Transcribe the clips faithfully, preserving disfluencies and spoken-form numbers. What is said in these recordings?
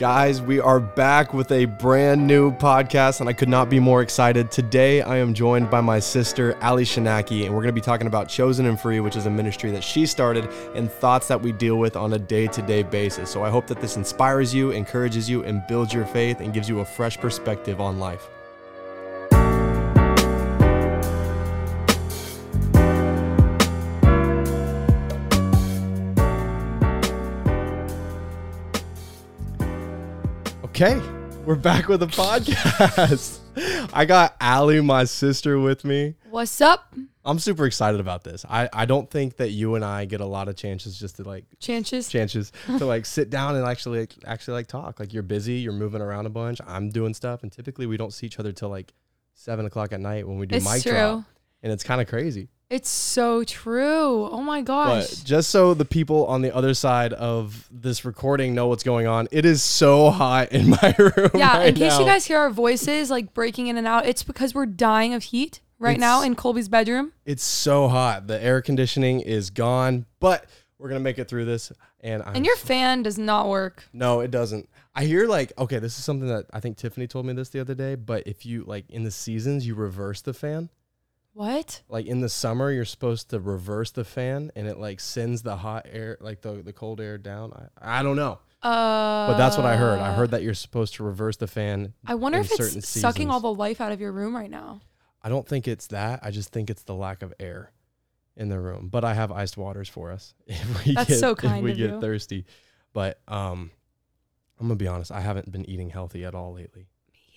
Guys, we are back with a brand new podcast, and I could not be more excited. Today, I am joined by my sister, Ali Shanaki, and we're going to be talking about Chosen and Free, which is a ministry that she started, and thoughts that we deal with on a day-to-day basis. So I hope that this inspires you, encourages you, and builds your faith, and gives you a fresh perspective on life. Okay, we're back with a podcast. I got Ali, my sister, with me. What's up? I'm super excited about this. I, I don't think that you and I get a lot of chances just to like chances chances to like sit down and actually like, actually like talk. Like you're busy, you're moving around a bunch. I'm doing stuff, and typically we don't see each other till like seven o'clock at night when we do it's mic true. drop, and it's kind of crazy. It's so true. Oh my gosh. But just so the people on the other side of this recording know what's going on, it is so hot in my room. Yeah, right in case now. you guys hear our voices like breaking in and out, it's because we're dying of heat right It's- now in Colby's bedroom. It's so hot. The air conditioning is gone, but we're going to make it through this. And I'm, And your fan does not work. No, it doesn't. I hear like, okay, this is something that I think Tiffany told me this the other day, but if you like in the seasons, you reverse the fan. What? Like in the summer, you're supposed to reverse the fan and it like sends the hot air, like the, the cold air down. I, I don't know. Uh, But that's what I heard. I heard that you're supposed to reverse the fan. I wonder in if it's certain sucking seasons. all the life out of your room right now. I don't think it's that. I just think it's the lack of air in the room. But I have iced waters for us if we That's get, so kind if we of get you. thirsty. But um, I'm gonna be honest. I haven't been eating healthy at all lately.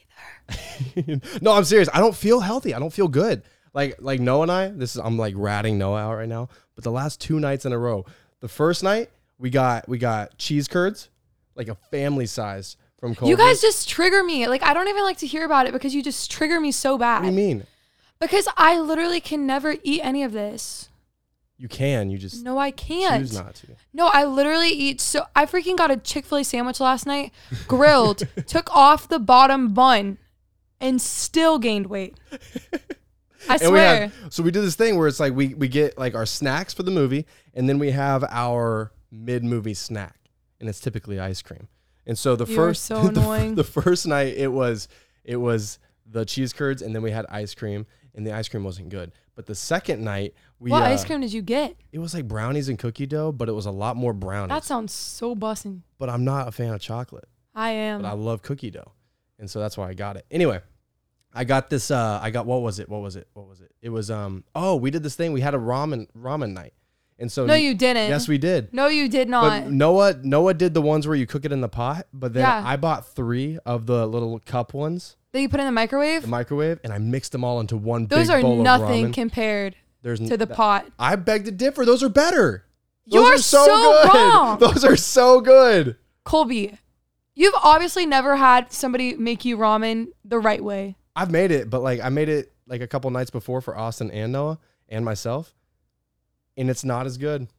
Me either. No, I'm serious. I don't feel healthy. I don't feel good. Like like Noah and I. This is I'm like ratting Noah out right now. But the last two nights in a row. The first night we got we got cheese curds, like a family size from Colby. You guys just trigger me. Like, I don't even like to hear about it because you just trigger me so bad. What do you mean? Because I literally can never eat any of this. You can. You just No, I can't. choose not to. No, I literally eat so I freaking got a Chick-fil-A sandwich last night, grilled, took off the bottom bun, and still gained weight. I And we swear. have, so we do this thing where it's like we, we get like our snacks for the movie, and then we have our mid-movie snack, and it's typically ice cream. And so the You are first so the, annoying. the first night it was it was the cheese curds, and then we had ice cream, and the ice cream wasn't good. But the second night we What uh, ice cream did you get? it was like brownies and cookie dough, but it was a lot more brownies. That sounds so bussin'. But I'm not a fan of chocolate. I am. But I love cookie dough. And so that's why I got it. Anyway, I got this, uh, I got, what was it? What was it? What was it? It was, um, oh, we did this thing. We had a ramen, ramen night. And so, no, you didn't. yes, we did. No, you did not. But Noah, Noah did the ones where you cook it in the pot, but then Yeah. I bought three of the little cup ones, That you put in the microwave? the microwave, and I mixed them all into one Those big are bowl nothing of ramen. compared There's to the that- pot. I beg to differ. Those are better. You Those are so good. wrong. Those are so good. Colby, you've obviously never had somebody make you ramen the right way. I've made it, but like I made it like a couple nights before for Austin and Noah and myself, and it's not as good.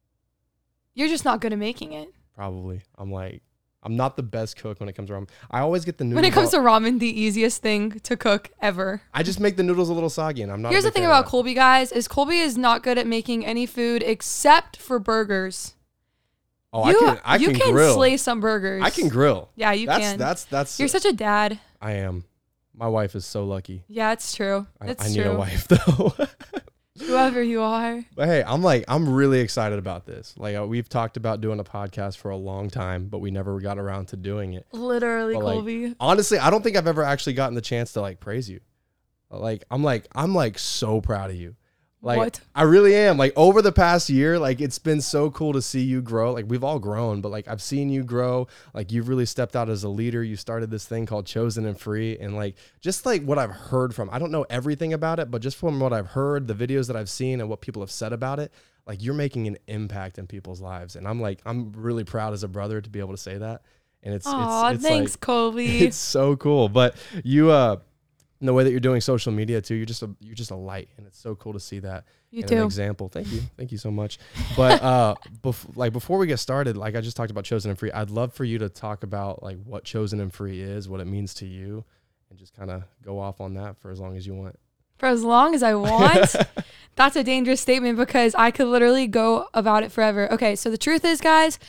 You're just not good at making it. Probably. I'm like, I'm not the best cook when it comes to ramen. I always get the noodles. When it comes all- to ramen, the easiest thing to cook ever. I just make the noodles a little soggy, and I'm not. a Here's the big thing fan of about that. Colby, guys, is Colby is not good at making any food except for burgers. Oh, you I can. I you can, can grill. slay some burgers. I can grill. Yeah, you that's, can. That's that's. You're such a dad. I am. My wife is so lucky. Yeah, it's true. I, It's I need true. a wife though. Whoever you are. But hey, I'm like, I'm really excited about this. Like, uh, we've talked about doing a podcast for a long time, but we never got around to doing it. Literally, But, like, Colby. honestly, I don't think I've ever actually gotten the chance to like praise you. Like, I'm like, I'm like so proud of you. Like, What? I really am. Like, over the past year, like, it's been so cool to see you grow. Like, we've all grown, but like, I've seen you grow. Like, you've really stepped out as a leader. You started this thing called Chosen and Free. And like, just like what I've heard from, I don't know everything about it, but just from what I've heard, the videos that I've seen and what people have said about it, like, you're making an impact in people's lives. And I'm like, I'm really proud as a brother to be able to say that. And it's, Aw, it's, it's thanks, like, Colby. it's so cool. But you, uh, the way that you're doing social media too, you're just a, you're just a light, and it's so cool to see that. You and too. An example. Thank you, thank you so much. But uh, bef- like before we get started, like I just talked about Chosen and Free. I'd love for you to talk about like what Chosen and Free is, what it means to you, and just kind of go off on that for as long as you want. For as long as I want. That's a dangerous statement because I could literally go about it forever. Okay, so the truth is, guys,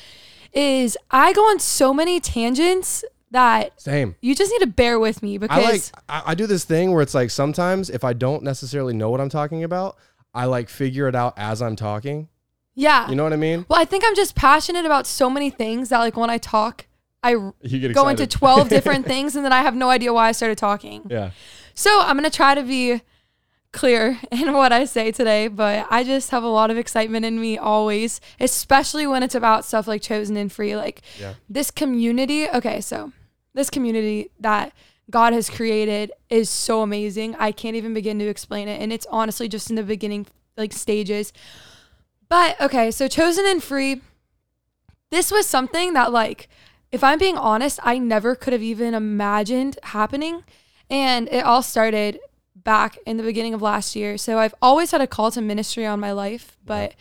is I go on so many tangents that Same. you just need to bear with me I because like I, I do this thing where it's like sometimes if I don't necessarily know what I'm talking about, I like figure it out as I'm talking. yeah. You know what I mean? Well, I think I'm just passionate about so many things that like when I talk, I r- You get go excited. into twelve different things and then I have no idea why I started talking. Yeah. So I'm going to try to be clear in what I say today, but I just have a lot of excitement in me always, especially when it's about stuff like Chosen and Free. Like Yeah. this community. Okay. So this community that God has created is so amazing. I can't even begin to explain it. And it's honestly just in the beginning, like stages. But okay. So Chosen and Free, this was something that like, if I'm being honest, I never could have even imagined happening. And it all started back in the beginning of last year. So I've always had a call to ministry on my life, but,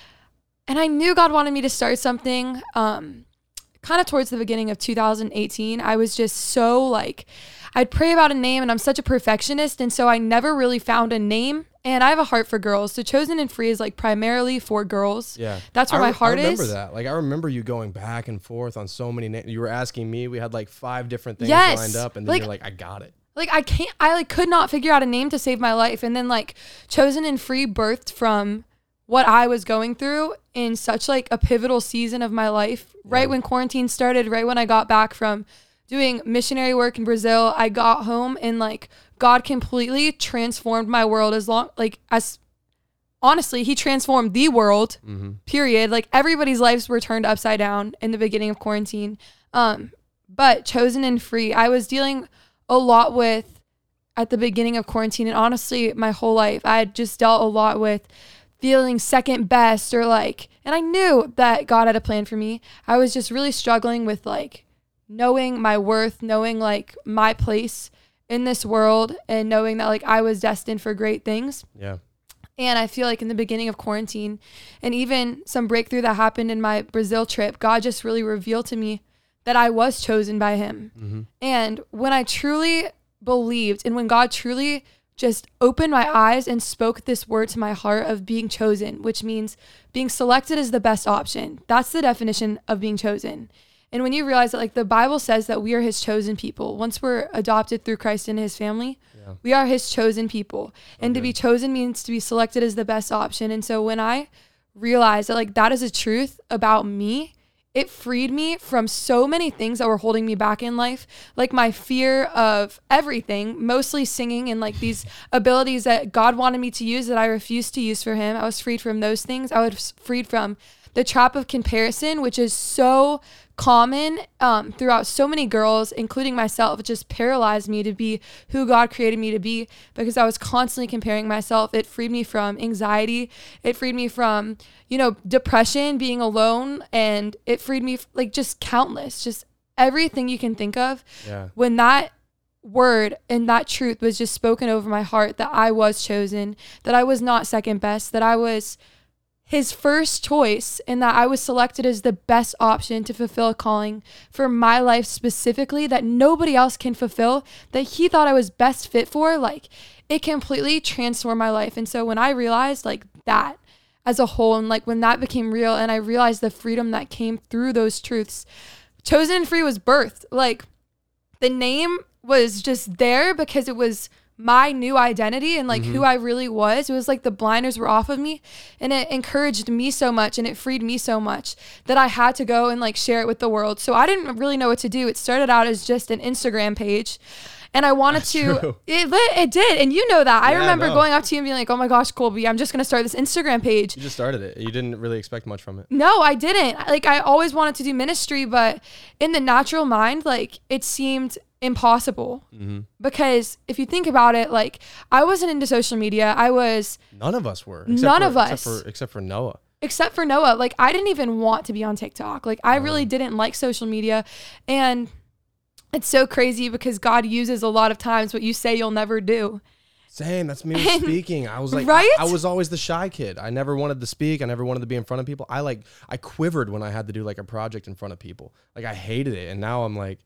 and I knew God wanted me to start something, um, kind of towards the beginning of two thousand eighteen. I was just so like, I'd pray about a name and I'm such a perfectionist. And so I never really found a name, and I have a heart for girls. So Chosen and Free is like primarily for girls. Yeah. That's where I my re- heart I remember is. that. Like I remember you going back and forth on so many names. You were asking me, we had like five different things Yes. lined up, and then Like- you're like, I got it. Like I can't, I like could not figure out a name to save my life. And then like Chosen and Free birthed from what I was going through in such like a pivotal season of my life, right Yeah. when quarantine started, right when I got back from doing missionary work in Brazil. I got home and like God completely transformed my world as long, like as honestly, he transformed the world, Mm-hmm. period. Like everybody's lives were turned upside down in the beginning of quarantine. Um, but Chosen and Free, I was dealing a lot with at the beginning of quarantine, and honestly my whole life I had just dealt a lot with feeling second best, or like, and I knew that God had a plan for me. I was just really struggling with like knowing my worth, knowing like my place in this world, and knowing that like I was destined for great things. Yeah. And I feel like in the beginning of quarantine and even some breakthrough that happened in my Brazil trip, God just really revealed to me that I was chosen by him. Mm-hmm. And when I truly believed, and when God truly just opened my eyes and spoke this word to my heart of being chosen, which means being selected is the best option. That's the definition of being chosen. And when you realize that like the Bible says that we are his chosen people, once we're adopted through Christ into his family, Yeah. we are his chosen people. And to Okay. be chosen means to be selected as the best option. And so when I realized that like that is a truth about me, it freed me from so many things that were holding me back in life, like my fear of everything, mostly singing and like these abilities that God wanted me to use that I refused to use for him. I was freed from those things. I was freed from the trap of comparison, which is so common um, throughout so many girls, including myself. It just paralyzed me to be who God created me to be because I was constantly comparing myself. It freed me from anxiety. It freed me from, you know, depression, being alone, and it freed me f- like just countless, just everything you can think of. Yeah. When that word and that truth was just spoken over my heart, that I was chosen, that I was not second best, that I was his first choice, and that I was selected as the best option to fulfill a calling for my life specifically that nobody else can fulfill, that he thought I was best fit for, like it completely transformed my life. And so when I realized like that as a whole, and like when that became real and I realized the freedom that came through those truths, Chosen and Free was birthed. Like the name was just there because it was my new identity and like Mm-hmm. who I really was. It was like the blinders were off of me, and it encouraged me so much and it freed me so much that I had to go and like share it with the world. So I didn't really know what to do. It started out as just an Instagram page, and I wanted That's to, true. it, li- it did. And you know that. I Yeah, remember no. going up to you and being like, oh my gosh, Colby, I'm just going to start this Instagram page. You just started it. You didn't really expect much from it. No, I didn't. Like I always wanted to do ministry, but in the natural mind, like it seemed impossible. Mm-hmm. Because if you think about it, like I wasn't into social media. I was, None of us were. None for, of us. Except for, except for Noah. except for Noah, like I didn't even want to be on TikTok. Like I really didn't like social media. And it's so crazy because God uses a lot of times what you say you'll never do. Same. That's me And- speaking. I was like, right? I, I was always the shy kid. I never wanted to speak. I never wanted to be in front of people. I like, I quivered when I had to do like a project in front of people. Like I hated it. And now I'm like,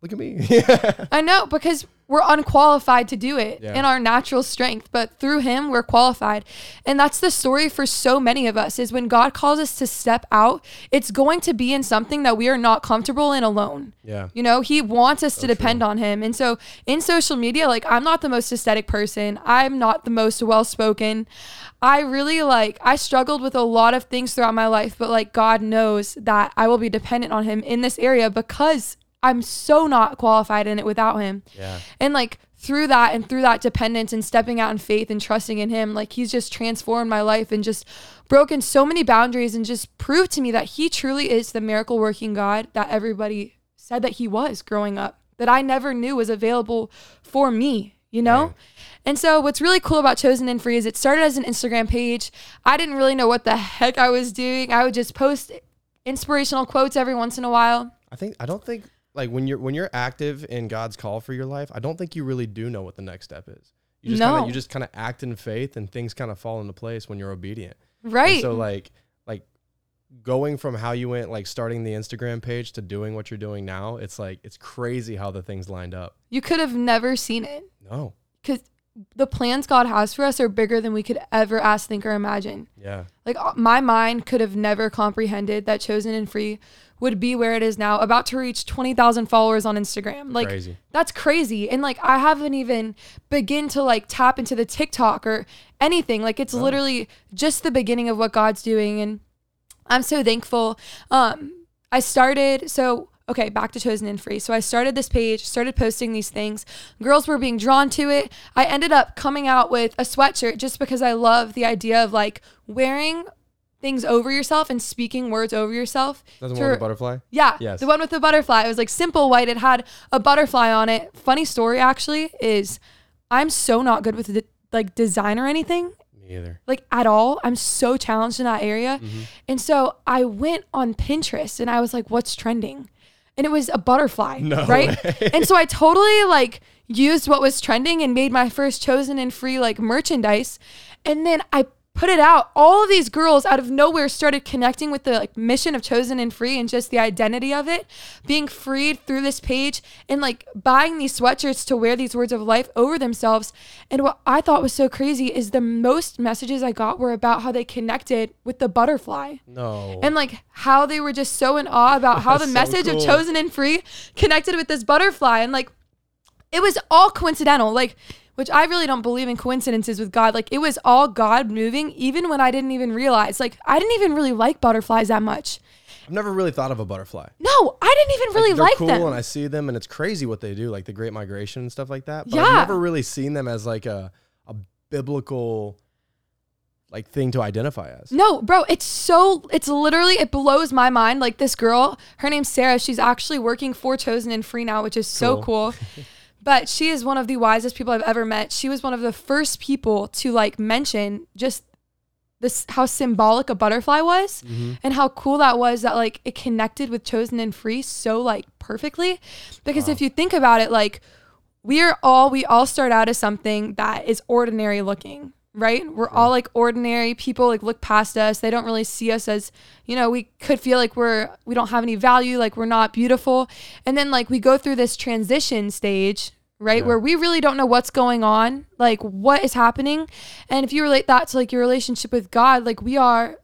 Look at me. I know, because we're unqualified to do it Yeah. in our natural strength, but through him, we're qualified. And that's the story for so many of us, is when God calls us to step out, it's going to be in something that we are not comfortable in alone. Yeah. You know, he wants us So to depend true. on him. And so in social media, like, I'm not the most aesthetic person. I'm not the most well-spoken. I really like, I struggled with a lot of things throughout my life, but like, God knows that I will be dependent on him in this area because I'm so not qualified in it without him. Yeah. And like through that and through that dependence and stepping out in faith and trusting in him, like he's just transformed my life and just broken so many boundaries and just proved to me that he truly is the miracle working God that everybody said that he was growing up, that I never knew was available for me, you know? Right. And so what's really cool about Chosen and Free is it started as an Instagram page. I didn't really know what the heck I was doing. I would just post inspirational quotes every once in a while. I think, I don't think, like when you're when you're active in God's call for your life, I don't think you really do know what the next step is. You just No. kind of you just kind of act in faith, and things kind of fall into place when you're obedient. Right. And so like like going from how you went, like starting the Instagram page, to doing what you're doing now, it's like it's crazy how the things lined up. You could have never seen it, No. because the plans God has for us are bigger than we could ever ask, think, or imagine. Yeah. Like uh, my mind could have never comprehended that Chosen and Free would be where it is now, about to reach twenty thousand followers on Instagram. Like Crazy. that's crazy. And like, I haven't even begin to like tap into the TikTok or anything. Like it's No. literally just the beginning of what God's doing. And I'm so thankful. Um, I started, so, okay, back to Chosen and Free. So I started this page, started posting these things. Girls were being drawn to it. I ended up coming out with a sweatshirt just because I love the idea of like wearing things over yourself and speaking words over yourself. Doesn't to- want a butterfly? Yeah, Yes. the one with the butterfly. It was like simple white. It had a butterfly on it. Funny story, actually, is I'm so not good with the, like design or anything, Me either. like at all. I'm so challenged in that area. Mhm. And so I went on Pinterest and I was like, what's trending? And it was a butterfly, No right? way. And so I totally like used what was trending and made my first Chosen and Free like merchandise. And then I put it out. All of these girls out of nowhere started connecting with the like mission of Chosen and Free and just the identity of it, being freed through this page and like buying these sweatshirts to wear these words of life over themselves. And what I thought was so crazy is the most messages I got were about how they connected with the butterfly. No. And like how they were just so in awe about how the That's so message cool. of Chosen and Free connected with this butterfly. And like, it was all coincidental, like, which I really don't believe in coincidences with God. Like it was all God moving, even when I didn't even realize, like I didn't even really like butterflies that much. I've never really thought of a butterfly. No, I didn't even really they're like cool, them. and I see them, and it's crazy what they do, like the Great Migration and stuff like that. But Yeah. I've never really seen them as like a a biblical like thing to identify as. No, bro, it's so, it's literally, it blows my mind. Like this girl, her name's Sarah. She's actually working for Chosen and Free now, which is so cool. But she is one of the wisest people I've ever met. She was one of the first people to like mention just this, how symbolic a butterfly was Mhm. and how cool that was, that like it connected with Chosen and Free so like perfectly. Because Wow. if you think about it, like we are all, we all start out as something that is ordinary looking, right? We're all like ordinary people, like look past us. They don't really see us as, you know, we could feel like we're, we don't have any value, like we're not beautiful. And then like we go through this transition stage, right? Yeah. Where we really don't know what's going on, like what is happening. And if you relate that to like your relationship with God, like we are,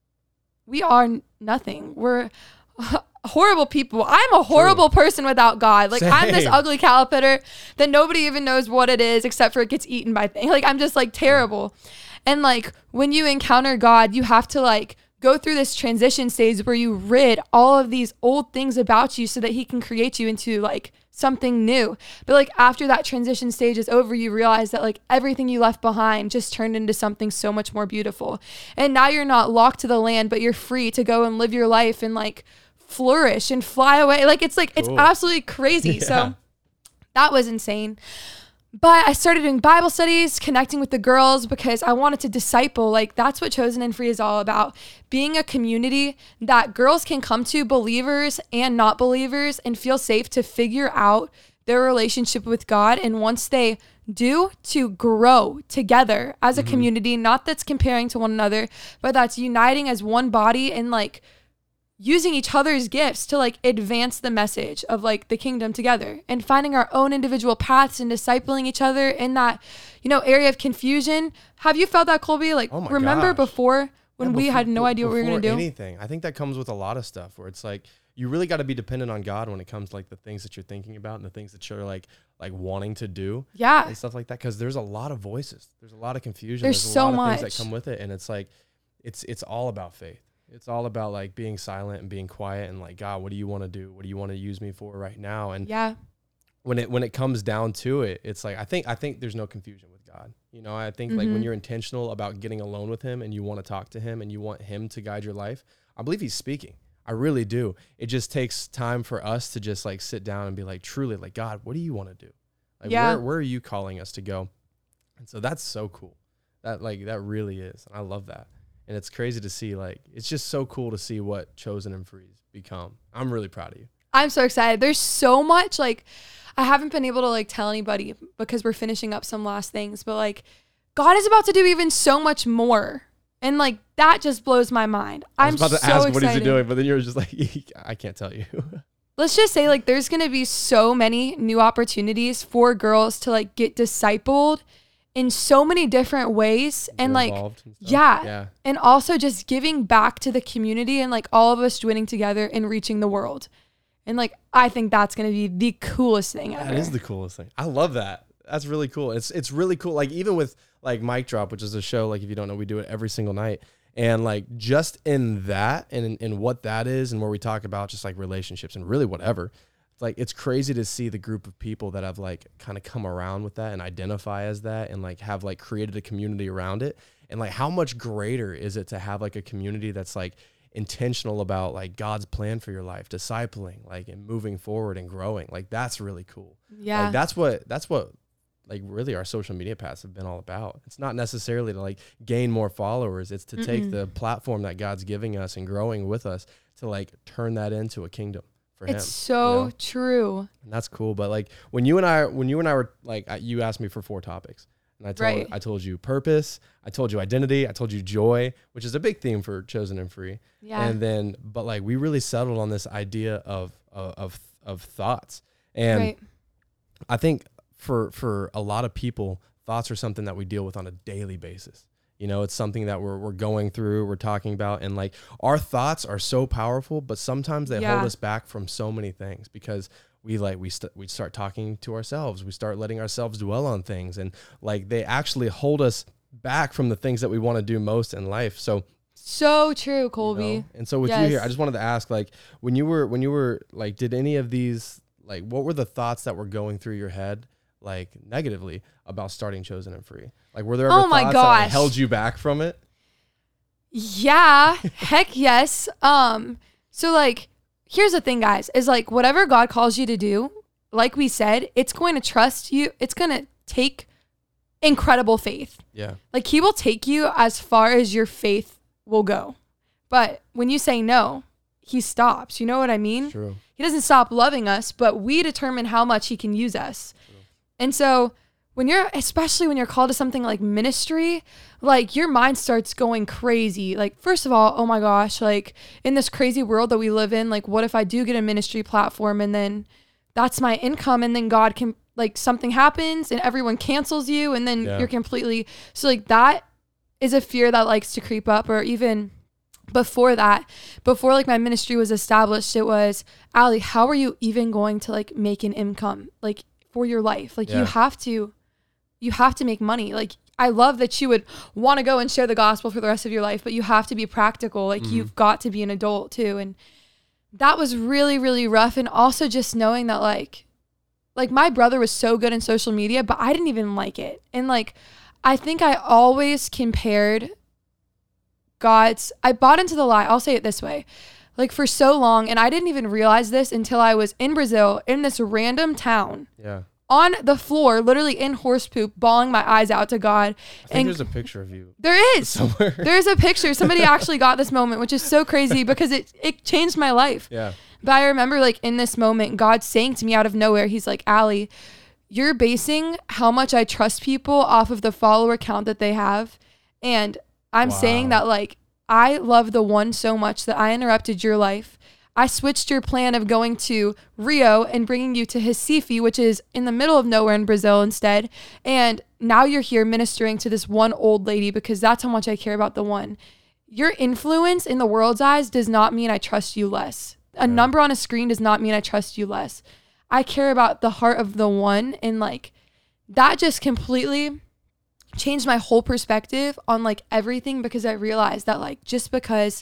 we are nothing. We're horrible people. I'm a horrible person without God. Like I'm this Same. ugly caterpillar that nobody even knows what it is except for it gets eaten by things. Like I'm just like terrible. And like when you encounter God, you have to like go through this transition stage where you rid all of these old things about you so that he can create you into like something new. But like after that transition stage is over, you realize that like everything you left behind just turned into something so much more beautiful. And now you're not locked to the land, but you're free to go and live your life and like flourish and fly away. Like it's like, it's Cool. absolutely crazy. Yeah. So that was insane. But I started doing Bible studies, connecting with the girls because I wanted to disciple. Like that's what Chosen and Free is all about. Being a community that girls can come to, believers and not believers, and feel safe to figure out their relationship with God. And once they do, to grow together as a community, not that's comparing to one another, but that's uniting as one body and like using each other's gifts to like advance the message of like the kingdom together and finding our own individual paths and discipling each other in that, you know, area of confusion. Have you felt that, Colby? Like, oh my remember gosh. before when Yeah, we before- had no idea what we were going to do? Anything. I think that comes with a lot of stuff where it's like, you really got to be dependent on God when it comes to like the things that you're thinking about and the things that you're like, like wanting to do Yeah. and stuff like that. Cause there's a lot of voices. There's a lot of confusion. There's a so lot of much. things that come with it. And it's like, it's, it's all about faith. It's all about like being silent and being quiet and like, God, what do you want to do? What do you want to use me for right now? And Yeah. when it, when it comes down to it, it's like, I think, I think there's no confusion with God. You know, I think like when Mhm. you're intentional about getting alone with him and you want to talk to him and you want him to guide your life, I believe he's speaking. I really do. It just takes time for us to just like sit down and be like, truly like, God, what do you want to do? Like, Yeah. where, where are you calling us to go? And so that's so cool. That like, that really is. And I love that. And it's crazy to see, like, it's just so cool to see what Chosen and Free's become. I'm really proud of you. I'm so excited. There's so much, like, I haven't been able to like tell anybody because we're finishing up some last things, but like God is about to do even so much more. And like, that just blows my mind. I I'm was about to so ask, excited. what is he doing? But then you're just like, I can't tell you. Let's just say like, there's going to be so many new opportunities for girls to like get discipled in so many different ways. And Get like, involved and stuff. yeah. Yeah. And also just giving back to the community and like all of us joining together and reaching the world. And like, I think that's going to be the coolest thing ever. That is the coolest thing. I love that. That's really cool. It's it's really cool. Like even with like Mic Drop, which is a show, like if you don't know, we do it every single night. And like just in that and in, in what that is and where we talk about just like relationships and really whatever, it's like it's crazy to see the group of people that have like kind of come around with that and identify as that and like have like created a community around it. And like how much greater is it to have like a community that's like intentional about like God's plan for your life, discipling, like and moving forward and growing. Like that's really cool. Yeah. Like that's what that's what like really our social media paths have been all about. It's not necessarily to like gain more followers. It's to Mm-mm. take the platform that God's giving us and growing with us to like turn that into a kingdom for him. It's so you know? true. And that's cool. But like when you and I, when you and I were like, I- you asked me for four topics and I told, Right. I told you purpose, I told you identity, I told you joy, which is a big theme for Chosen and Free. Yeah. And then, but like we really settled on this idea of, of, of, of thoughts. And right. I think for for a lot of people, thoughts are something that we deal with on a daily basis. You know, it's something that we're we're going through, we're talking about, and like our thoughts are so powerful, but sometimes they Yeah. hold us back from so many things because we like we st- we start talking to ourselves, we start letting ourselves dwell on things, and like they actually hold us back from the things that we want to do most in life. So So true, you Colby. know? And so with you Yes. here, I just wanted to ask, like, when you were when you were like, did any of these like, what were the thoughts that were going through your head, like negatively about starting Chosen and Free? Like, were there ever Oh my thoughts that like, gosh. held you back from it? Yeah, heck yes. Um, so like, here's the thing, guys, is like whatever God calls you to do, like we said, it's going to trust you. It's going to take incredible faith. Yeah. Like he will take you as far as your faith will go. But when you say no, he stops. You know what I mean? True. He doesn't stop loving us, but we determine how much he can use us. True. And so when you're, especially when you're called to something like ministry, like your mind starts going crazy. Like, first of all, oh my gosh, like in this crazy world that we live in, like what if I do get a ministry platform and then that's my income and then God can, like something happens and everyone cancels you and then Yeah. you're completely, so like that is a fear that likes to creep up. Or even before that, before like my ministry was established, it was, Allie, how are you even going to like make an income like for your life? Like Yeah. you have to, you have to make money. Like I love that you would want to go and share the gospel for the rest of your life, but you have to be practical. Like Mhm. you've got to be an adult too. And that was really, really rough. And also just knowing that like, like my brother was so good in social media, but I didn't even like it. And like, I think I always compared God's, I bought into the lie. I'll say it this way. Like for so long, and I didn't even realize this until I was in Brazil in this random town Yeah. on the floor, literally in horse poop, bawling my eyes out to God. I think And there's a picture of you there is. somewhere. There's a picture. Somebody actually got this moment, which is so crazy because it, it changed my life. Yeah. But I remember like in this moment, God saying to me out of nowhere, he's like, Allie, you're basing how much I trust people off of the follower count that they have. And I'm saying Wow. that like, I love the one so much that I interrupted your life. I switched your plan of going to Rio and bringing you to Recife, which is in the middle of nowhere in Brazil instead. And now you're here ministering to this one old lady because that's how much I care about the one. Your influence in the world's eyes does not mean I trust you less. A Yeah. number on a screen does not mean I trust you less. I care about the heart of the one, and like that just completely changed my whole perspective on like everything, because I realized that like just because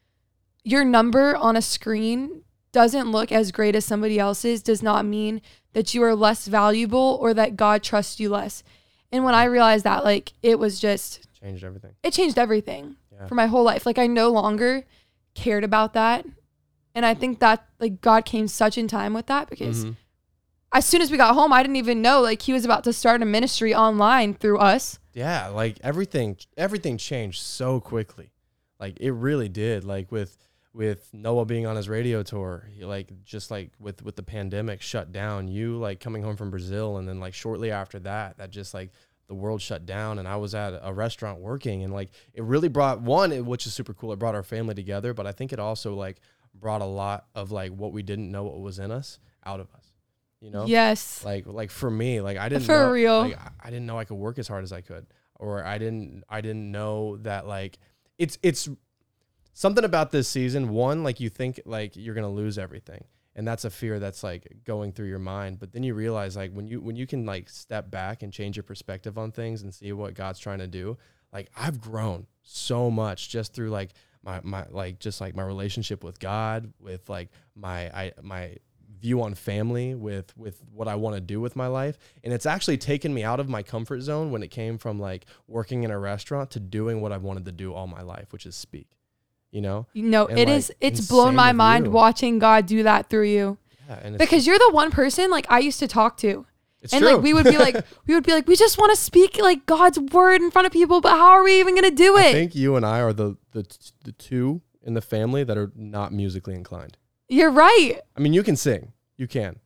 your number on a screen doesn't look as great as somebody else's does not mean that you are less valuable or that God trusts you less. And when I realized that, like it was just Changed everything. it changed everything Yeah. for my whole life. Like I no longer cared about that. And I think that like God came such in time with that, because Mhm. as soon as we got home, I didn't even know like he was about to start a ministry online through us. Yeah, like everything everything changed so quickly. Like it really did. Like with with Noah being on his radio tour, he, like just like with with the pandemic shut down, you like coming home from Brazil, and then like shortly after that, that just like the world shut down, and I was at a restaurant working, and like it really brought one, it- which is super cool. It brought our family together, but I think it also like brought a lot of like what we didn't know what was in us out of us. You know? Yes. Like like for me, like I didn't For know, real. like I- I didn't know I could work as hard as I could, or I didn't I didn't know that like it's it's something about this season. One, like you think like you're gonna lose everything, and that's a fear that's like going through your mind. But then you realize like when you when you can like step back and change your perspective on things and see what God's trying to do. Like I've grown so much just through like my my like just like my relationship with God, with like my I my view on family, with with what I want to do with my life. And it's actually taken me out of my comfort zone when it came from like working in a restaurant to doing what I've wanted to do all my life, which is speak. You know? No, And, it like, is it's insane blown my with mind you. watching God do that through you. Yeah, and it's Because you're the one person like I used to talk to. it's And true. like we would be like we would be like, we just want to speak like God's word in front of people, but how are we even gonna do I it? think you and I are the the the two in the family that are not musically inclined. You're right. I mean, you can sing. You can.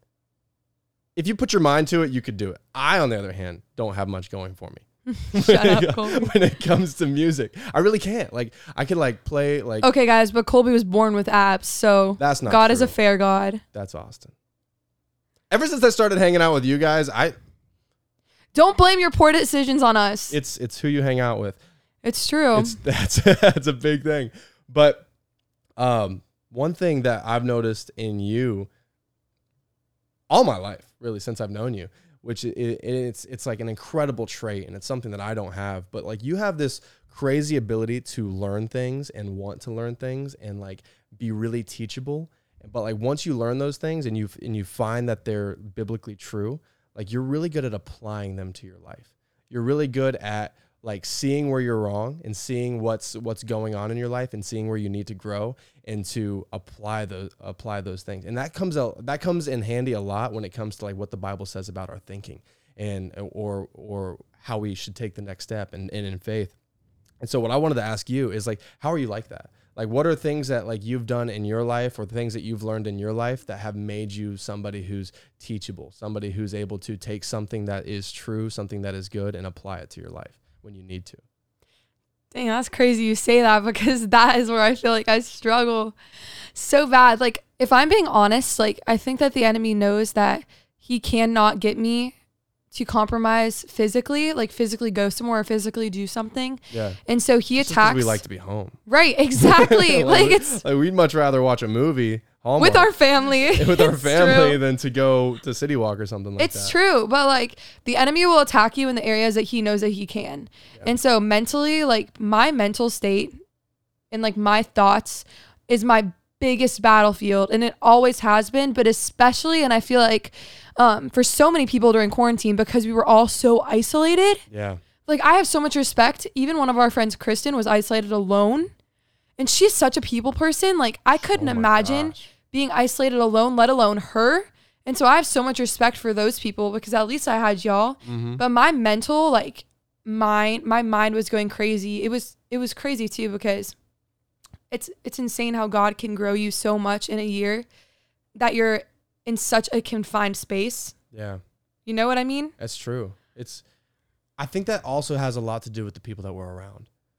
If you put your mind to it, you could do it. I, on the other hand, don't have much going for me. Shut when, it, up, Colby. when it comes to music, I really can't. Like, I could like play like. Okay, guys, but Colby was born with abs, so That's not God is a true. fair God. That's Austin. Ever since I started hanging out with you guys, I Don't blame your poor decisions on us. it's it's who you hang out with. It's true. It's that's that's a big thing. But um, one thing that I've noticed in you all my life, really, since I've known you, which it, it, it's it's like an incredible trait, and it's something that I don't have. But like you have this crazy ability to learn things and want to learn things and like be really teachable. But like once you learn those things and you and you find that they're biblically true, like you're really good at applying them to your life. You're really good at like seeing where you're wrong and seeing what's what's going on in your life and seeing where you need to grow and to apply those apply those things. And that comes out that comes in handy a lot when it comes to like what the Bible says about our thinking and or or how we should take the next step and, and in faith. And so what I wanted to ask you is like, how are you like that? Like, what are things that like you've done in your life or things that you've learned in your life that have made you somebody who's teachable, somebody who's able to take something that is true, something that is good, and apply it to your life when you need to? Dang, that's crazy you say that, because that is where I feel like I struggle so bad. Like, if I'm being honest, like, I think that the enemy knows that he cannot get me to compromise physically, like physically go somewhere or physically do something. Yeah. And so he It's just 'cause attacks. we like to be home. Right, exactly. like, we- it's like we'd much rather watch a movie Hallmark, with our family. with our It's family true. than to go to City Walk or something like It's that. true, but like the enemy will attack you in the areas that he knows that he can. Yeah. And so mentally, like my mental state and like my thoughts is my biggest battlefield, and it always has been, but especially, and I feel like um, for so many people during quarantine, because we were all so isolated. Yeah. Like I have so much respect. Even one of our friends, Kristen, was isolated alone, and she's such a people person. Like I couldn't Oh my imagine gosh. being isolated alone, let alone her. And so I have so much respect for those people, because at least I had y'all. Mhm. But my mental, like mind, my mind was going crazy. It was, it was crazy too, because it's, it's insane how God can grow you so much in a year that you're in such a confined space. Yeah. You know what I mean? That's true. It's, I think that also has a lot to do with the people that we're around.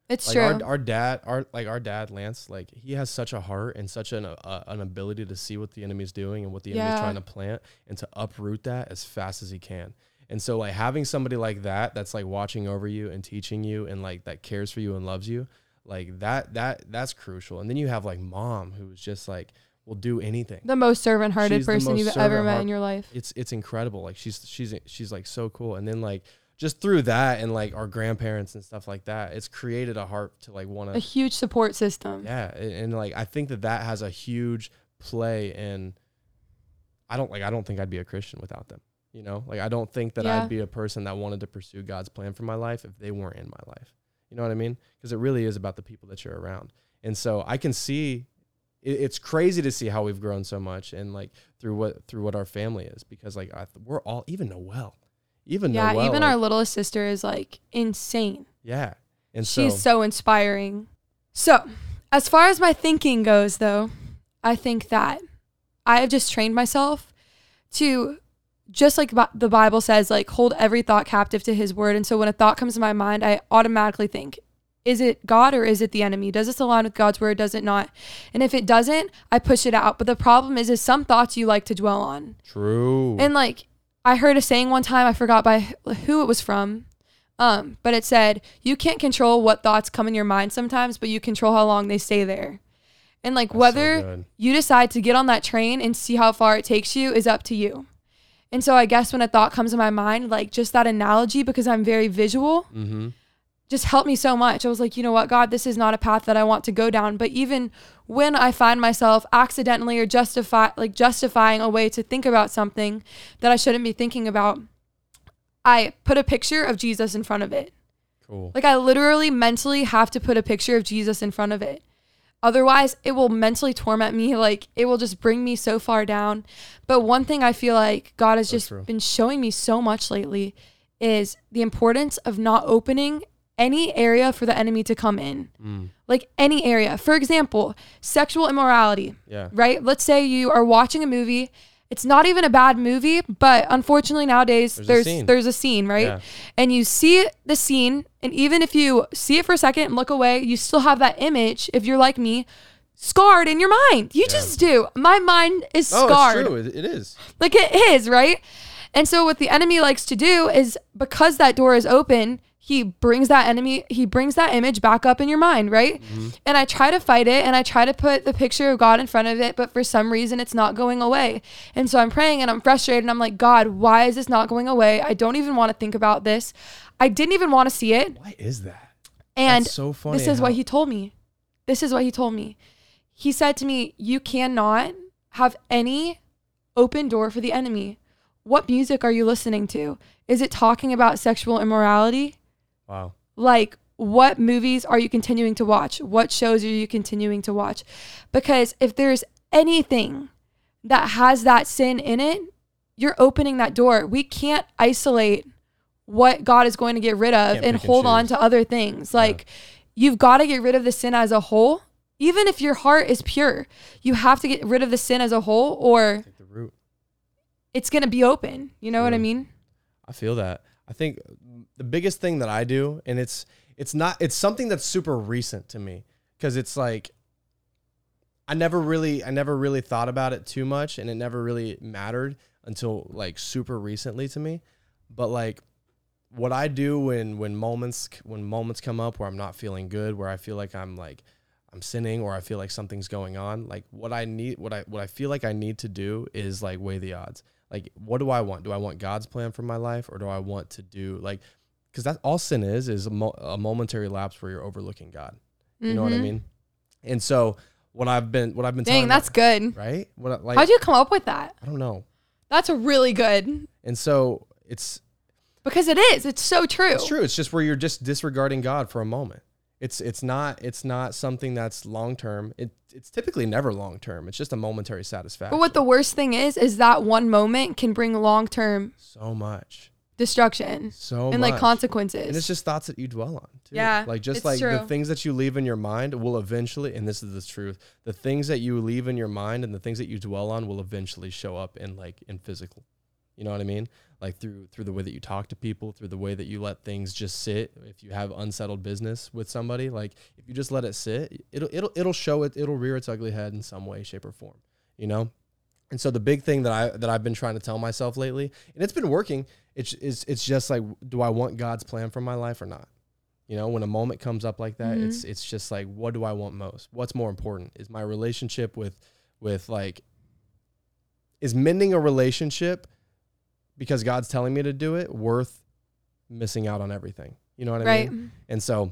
It's Like true. our, our dad, our like our dad Lance, like he has such a heart and such an uh, an ability to see what the enemy's doing and what the Yeah. enemy's trying to plant and to uproot that as fast as he can. And so like having somebody like that that's like watching over you and teaching you and like that cares for you and loves you, like that that that's crucial. And then you have like mom who's just like will do anything. The most servant-hearted She's the person most you've ever servant met heart- in your life. It's it's incredible. Like she's she's she's like so cool. And then like just through that and like our grandparents and stuff like that, it's created a heart to like want A to, huge support system. yeah. And, and like, I think that that has a huge play in, I don't like, I don't think I'd be a Christian without them, you know, like, I don't think that Yeah. I'd be a person that wanted to pursue God's plan for my life if they weren't in my life. You know what I mean? Because it really is about the people that you're around. And so I can see, it, it's crazy to see how we've grown so much and like through what, through what our family is, because like I, we're all, even Noelle. Even Yeah, Noelle, even like, our littlest sister is like insane. yeah. And She's so, so inspiring. So, as far as my thinking goes, though, I think that I have just trained myself to, just like Bi- the Bible says, like hold every thought captive to his word. And so when a thought comes to my mind, I automatically think, is it God or is it the enemy? Does this align with God's word? Does it not? And if it doesn't, I push it out. But the problem is, is some thoughts you like to dwell on. true. And like, I heard a saying one time, I forgot by who it was from, um, but it said, you can't control what thoughts come in your mind sometimes, but you control how long they stay there. And like, That's so whether good. you decide to get on that train and see how far it takes you is up to you. And so I guess when a thought comes in my mind, like just that analogy, because I'm very visual, Mm-hmm. just helped me so much. I was like, you know what, God, this is not a path that I want to go down. But even when I find myself accidentally or justify like justifying a way to think about something that I shouldn't be thinking about, I put a picture of Jesus in front of it. Cool. Like I literally mentally have to put a picture of Jesus in front of it. Otherwise, it will mentally torment me. Like it will just bring me so far down. But one thing I feel like God has So just true. been showing me so much lately is the importance of not opening any area for the enemy to come in. Mm. Like any area. For example, sexual immorality, Yeah. right? Let's say you are watching a movie. It's not even a bad movie, but unfortunately nowadays There's a there's scene. there's a scene, right? Yeah. And you see the scene, and even if you see it for a second and look away, you still have that image, if you're like me, scarred in your mind. You Yeah. just do. My mind is Oh, scarred. it's true. It, it is. Like it is, right? And so what the enemy likes to do is, because that door is open, he brings that enemy, he brings that image back up in your mind, right? Mm-hmm. And I try to fight it and I try to put the picture of God in front of it, but for some reason it's not going away. And so I'm praying and I'm frustrated and I'm like, God, why is this not going away? I don't even want to think about this. I didn't even want to see it. Why is that? And That's so funny. this is how- what he told me. This is what he told me. He said to me, you cannot have any open door for the enemy. What music are you listening to? Is it talking about sexual immorality? Wow. Like, what movies are you continuing to watch? What shows are you continuing to watch? Because if there's anything that has that sin in it, you're opening that door. We can't isolate what God is going to get rid of Can't and pick and hold on choose. to other things. Like, you've got to get rid of the sin as a whole. Even if your heart is pure, you have to get rid of the sin as a whole, or Take the root. it's going to be open. You know what I True. mean? I feel that. I think the biggest thing that I do, and it's it's not it's something that's super recent to me, because it's like I never really I never really thought about it too much, and it never really mattered until like super recently to me. But like what I do when when moments when moments come up where I'm not feeling good, where I feel like I'm like I'm sinning, or I feel like something's going on, like what I need what I what I feel like I need to do is like weigh the odds. Like, what do I want? Do I want God's plan for my life, or do I want to do like, because that's all sin is, is a, mo- a momentary lapse where you're overlooking God. You know what I Mhm. mean? And so what I've been, what I've been Dang, talking that's about, good. right? What I, like, How'd you come up with that? I don't know. That's really good. And so it's, Because it is. It's so true. it's true. It's just where you're just disregarding God for a moment. It's, it's not, it's not something that's long-term. It, it's typically never long-term. It's just a momentary satisfaction. But what the worst thing is, is that one moment can bring long-term so much, destruction so and much. like consequences. And it's just thoughts that you dwell on too. Yeah, Like just it's like the true. things that you leave in your mind will eventually, and this is the truth, the things that you leave in your mind and the things that you dwell on will eventually show up in like in physical. You know what I mean? Like through through the way that you talk to people, through the way that you let things just sit. If you have unsettled business with somebody, like if you just let it sit, it'll it'll it'll show it, it'll rear its ugly head in some way, shape, or form. You know? And so the big thing that I that I've been trying to tell myself lately, and it's been working, it's it's it's just like, do I want God's plan for my life or not? You know, when a moment comes up like that, mm-hmm. it's it's just like, what do I want most? What's more important? Is my relationship with with like is mending a relationship because God's telling me to do it worth missing out on everything? You know what I right. mean? And so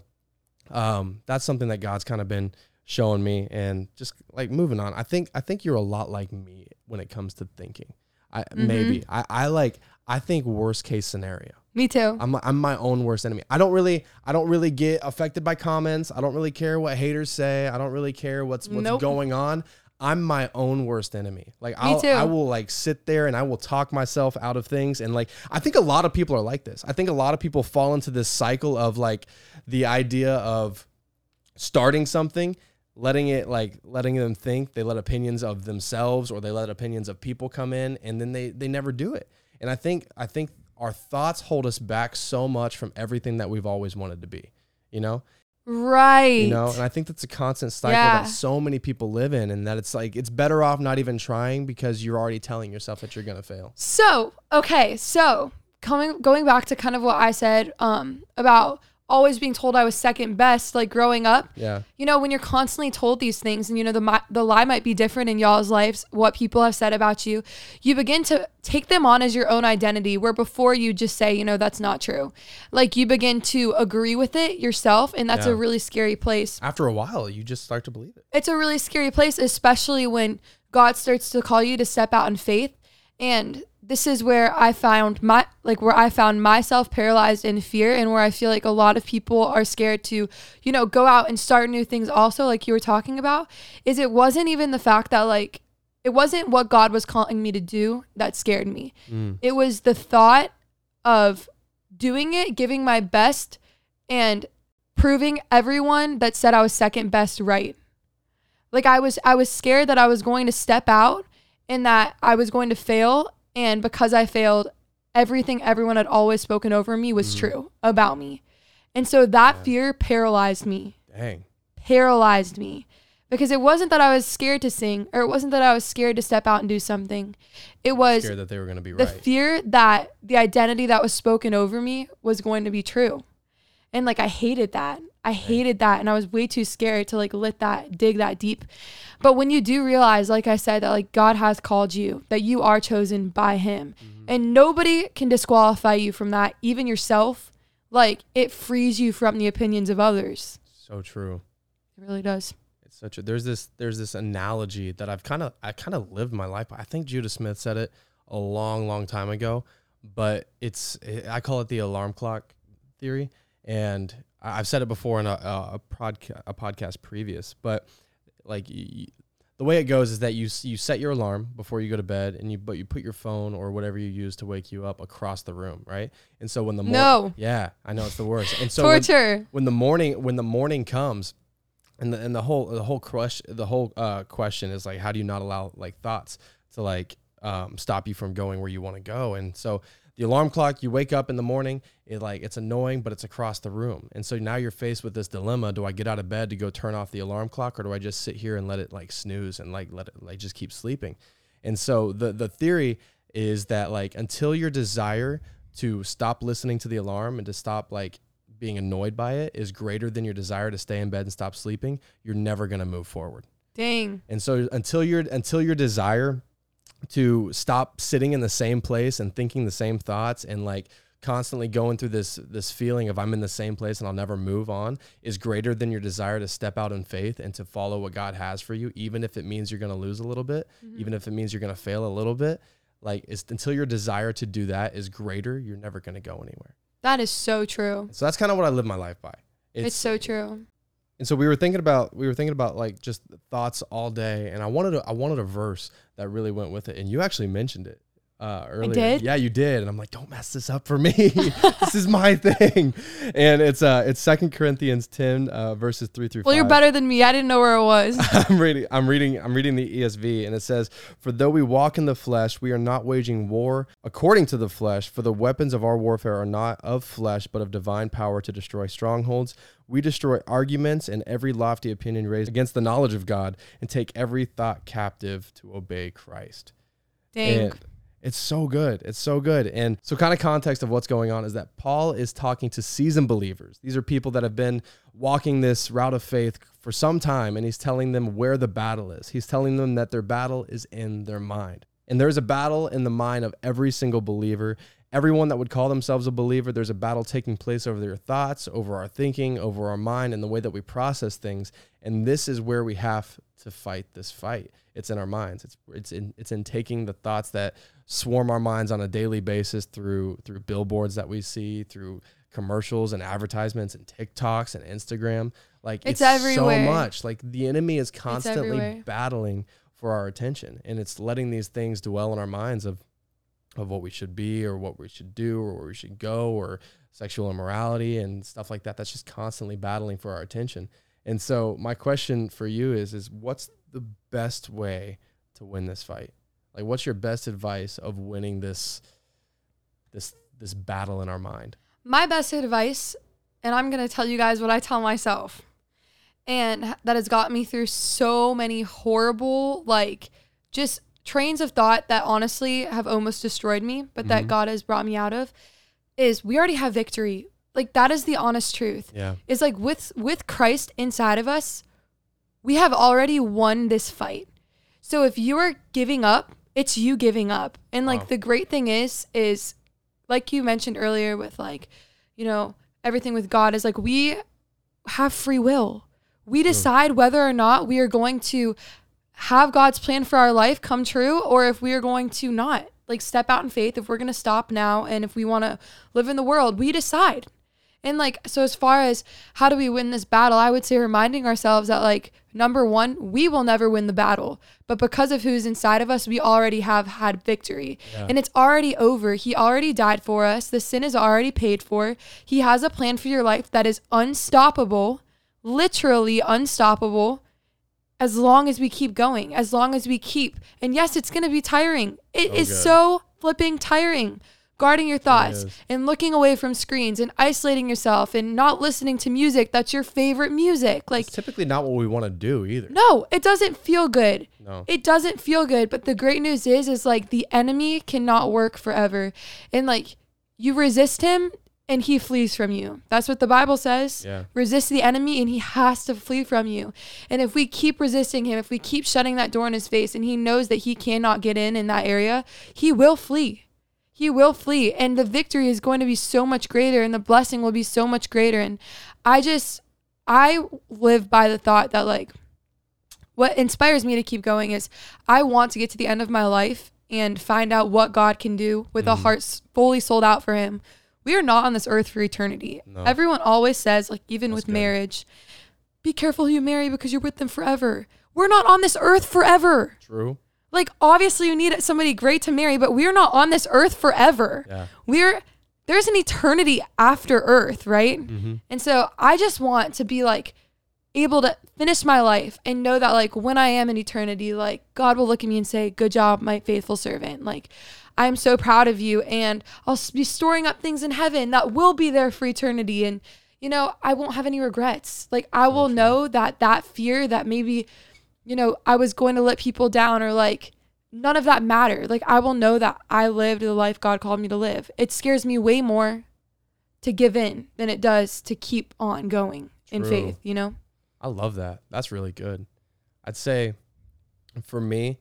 um, that's something that God's kind of been showing me, and just like moving on. I think I think you're a lot like me when it comes to thinking. I mm-hmm. maybe I, I like I think worst case scenario. Me too. I'm I'm my own worst enemy. I don't really I don't really get affected by comments. I don't really care what haters say. I don't really care what's what's nope. going on. I'm my own worst enemy. Like I'll, I will like sit there and I will talk myself out of things. And like, I think a lot of people are like this. I think a lot of people fall into this cycle of like the idea of starting something, letting it like letting them think, they let opinions of themselves or they let opinions of people come in, and then they, they never do it. And I think, I think our thoughts hold us back so much from everything that we've always wanted to be, you know? Right. You know, and I think that's a constant cycle yeah. that so many people live in, and that it's like, it's better off not even trying because you're already telling yourself that you're going to fail. So, okay. So coming, going back to kind of what I said um, about always being told I was second best, like growing up, yeah. you know, when you're constantly told these things and, you know, the, the lie might be different in y'all's lives, what people have said about you, you begin to take them on as your own identity, where before you just say, you know, that's not true. Like you begin to agree with it yourself. And that's yeah. a really scary place. After a while, you just start to believe it. It's a really scary place, especially when God starts to call you to step out in faith. And this is where I found my, like where I found myself paralyzed in fear, and where I feel like a lot of people are scared to, you know, go out and start new things also, like you were talking about, is it wasn't even the fact that like, it wasn't what God was calling me to do that scared me. Mm. It was the thought of doing it, giving my best, and proving everyone that said I was second best right. Like I was, I was scared that I was going to step out and that I was going to fail. And because I failed, everything everyone had always spoken over me was mm. true about me. And so that yeah. fear paralyzed me. Dang. Paralyzed me. Because it wasn't that I was scared to sing, or it wasn't that I was scared to step out and do something. It was scared that they were going to be the right. fear that the identity that was spoken over me was going to be true. And like, I hated that. I hated that. And I was way too scared to like let that, dig that deep. But when you do realize, like I said, that like God has called you, that you are chosen by him, mm-hmm. and nobody can disqualify you from that, even yourself, like it frees you from the opinions of others. So true. It really does. It's such a, there's this, there's this analogy that I've kind of, I kind of lived my life by. I think Judah Smith said it a long, long time ago, but it's, I call it the alarm clock theory. And I've said it before in a, a, podca- a podcast previous, but like you, the way it goes is that you you set your alarm before you go to bed, and you but you put your phone or whatever you use to wake you up across the room, right? And so when the morning, no, yeah, I know it's the worst. And so torture. When, when the morning when the morning comes, and the and the whole the whole crush the whole uh, question is like, how do you not allow like thoughts to like um, stop you from going where you want to go? And so the alarm clock, you wake up in the morning, it like it's annoying, but it's across the room. And so now you're faced with this dilemma. Do I get out of bed to go turn off the alarm clock, or do I just sit here and let it like snooze and like let it like just keep sleeping? And so the the theory is that like until your desire to stop listening to the alarm and to stop like being annoyed by it is greater than your desire to stay in bed and stop sleeping, you're never going to move forward. Dang. And so until your until your desire to stop sitting in the same place and thinking the same thoughts and like constantly going through this this feeling of I'm in the same place and I'll never move on is greater than your desire to step out in faith and to follow what God has for you, even if it means you're going to lose a little bit, mm-hmm. even if it means you're going to fail a little bit. Like it's until your desire to do that is greater, you're never going to go anywhere. That is so true. So that's kind of what I live my life by. It's, it's so true. And so we were thinking about we were thinking about like just thoughts all day, and I wanted a, I wanted a verse that really went with it, and you actually mentioned it Uh, earlier. did? Yeah, you did. And I'm like, don't mess this up for me. This is my thing. And it's uh it's Second Corinthians ten uh, verses three through Well, five. you're better than me. I didn't know where it was. I'm reading I'm reading I'm reading the E S V, and it says, "For though we walk in the flesh, we are not waging war according to the flesh, for the weapons of our warfare are not of flesh, but of divine power to destroy strongholds. We destroy arguments and every lofty opinion raised against the knowledge of God, and take every thought captive to obey Christ." Dang. And it's so good. It's so good. And so kind of context of what's going on is that Paul is talking to seasoned believers. These are people that have been walking this route of faith for some time, and he's telling them where the battle is. He's telling them that their battle is in their mind. And there's a battle in the mind of every single believer. Everyone that would call themselves a believer, there's a battle taking place over their thoughts, over our thinking, over our mind, and the way that we process things. And this is where we have to fight this fight. It's in our minds. It's it's in it's in taking the thoughts that swarm our minds on a daily basis through through billboards that we see, through commercials and advertisements and TikToks and Instagram. Like It's it's, everywhere. so much. Like the enemy is constantly everywhere. battling for our attention, and it's letting these things dwell in our minds of of what we should be or what we should do or where we should go, or sexual immorality and stuff like that. That's just constantly battling for our attention. And so my question for you is, is what's the best way to win this fight? Like, what's your best advice of winning this, this, this battle in our mind? My best advice, and I'm going to tell you guys what I tell myself, and that has got me through so many horrible, like, just trains of thought that honestly have almost destroyed me, but mm-hmm. that God has brought me out of, is we already have victory. Like, that is the honest truth. Yeah. It's like with, with Christ inside of us, we have already won this fight. So if you are giving up, it's you giving up. And like, wow. the great thing is, is like you mentioned earlier with like, you know, everything with God is like, we have free will. We decide whether or not we are going to have God's plan for our life come true, or if we are going to not, like, step out in faith, if we're going to stop now, and if we want to live in the world, we decide. And like, so as far as how do we win this battle, I would say reminding ourselves that, like, number one, we will never win the battle, but because of who's inside of us, we already have had victory. Yeah. And it's already over. He already died for us. The sin is already paid for. He has a plan for your life that is unstoppable, literally unstoppable, as long as we keep going, as long as we keep. And yes, it's going to be tiring. It oh, is good. so flipping tiring. Guarding your thoughts and looking away from screens and isolating yourself and not listening to music that's your favorite music. Like, it's typically not what we want to do either. No, it doesn't feel good. No. It doesn't feel good. But the great news is, is like the enemy cannot work forever. And like, you resist him and he flees from you. That's what the Bible says. Yeah. Resist the enemy and he has to flee from you. And if we keep resisting him, if we keep shutting that door in his face and he knows that he cannot get in in that area, he will flee. He will flee, and the victory is going to be so much greater, and the blessing will be so much greater. And I just, I live by the thought that, like, what inspires me to keep going is I want to get to the end of my life and find out what God can do with mm. a heart fully sold out for him. We are not on this earth for eternity. No. Everyone always says, like, even That's with good. marriage, be careful who you marry because you're with them forever. We're not on this earth forever. True. Like, obviously you need somebody great to marry, but we're not on this earth forever. Yeah. We're, there's an eternity after earth, right? Mm-hmm. And so I just want to be like able to finish my life and know that, like, when I am in eternity, like, God will look at me and say, good job, my faithful servant. Like, I'm so proud of you, and I'll be storing up things in heaven that will be there for eternity. And, you know, I won't have any regrets. Like, I will okay. know that that fear that maybe, you know, I was going to let people down, or like, none of that mattered. Like, I will know that I lived the life God called me to live. It scares me way more to give in than it does to keep on going True. in faith, you know? I love that. That's really good. I'd say for me,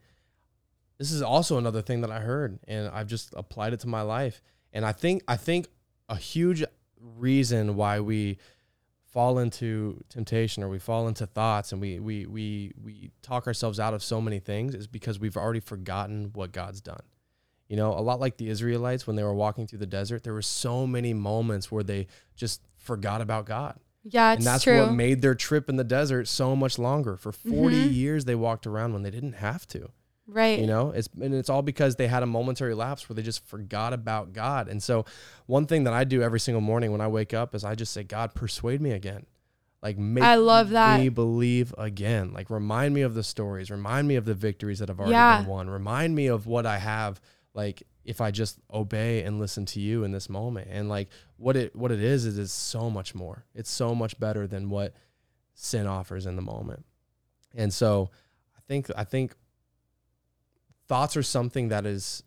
this is also another thing that I heard, and I've just applied it to my life. And I think, I think a huge reason why we fall into temptation, or we fall into thoughts, and we we we we talk ourselves out of so many things, is because we've already forgotten what God's done. You know, a lot like the Israelites when they were walking through the desert, there were so many moments where they just forgot about God. Yeah, it's and that's true. what made their trip in the desert so much longer. For forty mm-hmm. years they walked around when they didn't have to. Right. You know, it's and it's all because they had a momentary lapse where they just forgot about God. And so one thing that I do every single morning when I wake up is I just say, God, persuade me again. Like, make I love that. me believe again. Like, remind me of the stories. Remind me of the victories that have already Yeah. been won. Remind me of what I have, like, if I just obey and listen to you in this moment. And, like, what it what it is, is it's so much more. It's so much better than what sin offers in the moment. And so I think I think thoughts are something that is,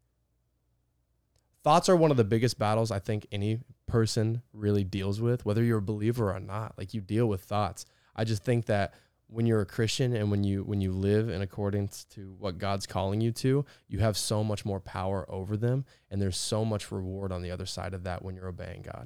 thoughts are one of the biggest battles I think any person really deals with, whether you're a believer or not. Like, you deal with thoughts. I just think that when you're a Christian and when you when you live in accordance to what God's calling you to, you have so much more power over them, and there's so much reward on the other side of that when you're obeying God.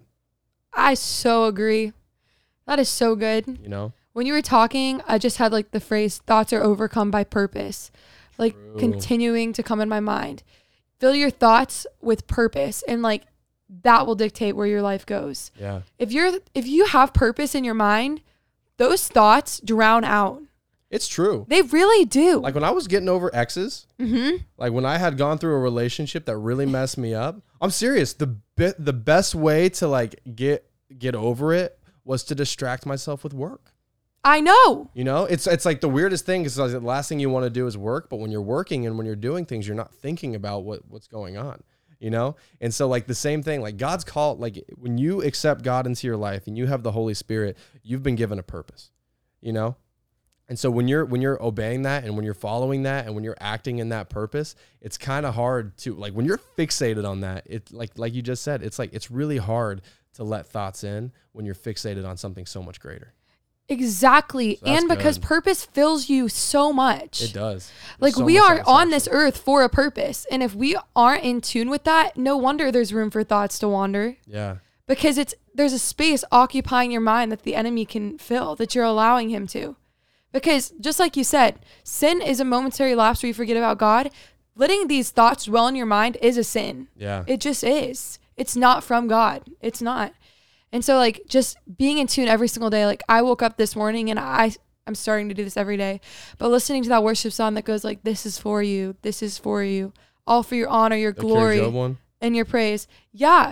I so agree. That is so good. You know? When you were talking, I just had like the phrase, thoughts are overcome by purpose, like True. continuing to come in my mind. Fill your thoughts with purpose, and like that will dictate where your life goes. Yeah. If you're if you have purpose in your mind, those thoughts drown out. It's true. They really do. Like, when I was getting over exes, mm-hmm. like when I had gone through a relationship that really messed me up, I'm serious. The be- the best way to like get get over it was to distract myself with work. I know. You know, it's it's like the weirdest thing is like the last thing you want to do is work, but when you're working and when you're doing things, you're not thinking about what what's going on, you know? And so like the same thing, like God's called, like when you accept God into your life and you have the Holy Spirit, you've been given a purpose, you know? And so when you're when you're obeying that and when you're following that and when you're acting in that purpose, it's kind of hard to, like, when you're fixated on that, it like like you just said, it's like it's really hard to let thoughts in when you're fixated on something so much greater. Exactly. So that's and because good. purpose fills you so much. It does. Like, There's so we much are on satisfaction. this earth for a purpose. And if we aren't in tune with that, no wonder there's room for thoughts to wander. Yeah. Because it's there's a space occupying your mind that the enemy can fill, that you're allowing him to. Because just like you said, sin is a momentary lapse where you forget about God. Letting these thoughts dwell in your mind is a sin. Yeah. It just is. It's not from God. It's not. And so, like, just being in tune every single day. Like, I woke up this morning and I, I'm starting to do this every day. But listening to that worship song that goes like, this is for you. This is for you. All for your honor, your The Carrie glory, Job one? and your praise. Yeah.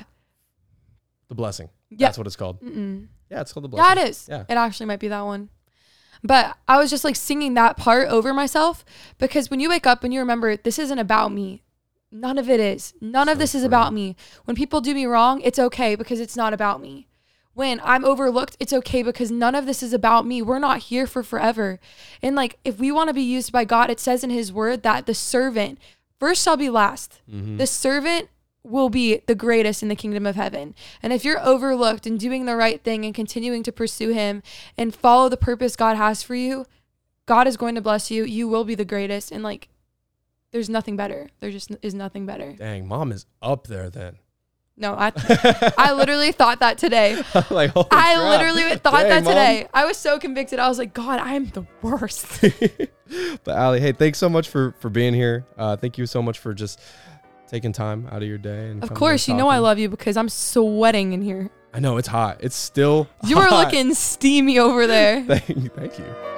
The Blessing. Yeah. That's what it's called. Mm-mm. Yeah, it's called The Blessing. Yeah, it is. Yeah. It actually might be that one. But I was just like singing that part over myself, because when you wake up and you remember, this isn't about me. None of it is. None of So this is true. about me. When people do me wrong, it's okay because it's not about me. When I'm overlooked, it's okay because none of this is about me. We're not here for forever. And like, if we want to be used by God, it says in his word that the servant first shall be last. Mm-hmm. The servant will be the greatest in the kingdom of heaven. And if you're overlooked and doing the right thing and continuing to pursue him and follow the purpose God has for you, God is going to bless you. You will be the greatest. And like, there's nothing better. There just is nothing better. Dang, mom is up there then. No, I I literally thought that today. Like, holy I crap. literally thought Dang, that Mom. today. I was so convicted. I was like, God, I am the worst. But Allie, hey, thanks so much for for being here. Uh, thank you so much for just taking time out of your day. And Of coming course, and you know I talking. love you because I'm sweating in here. I know it's hot. It's still You are hot. looking steamy over there. Thank you. Thank you.